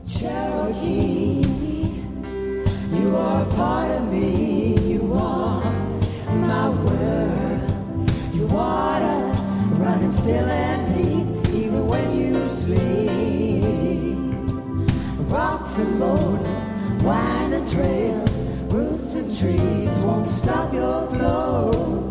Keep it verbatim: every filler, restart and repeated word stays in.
Cherokee, you are a part of me. You are my world. Your water running still and deep, even when you sleep. Rocks and boulders, winding trails, roots and trees won't stop your flow.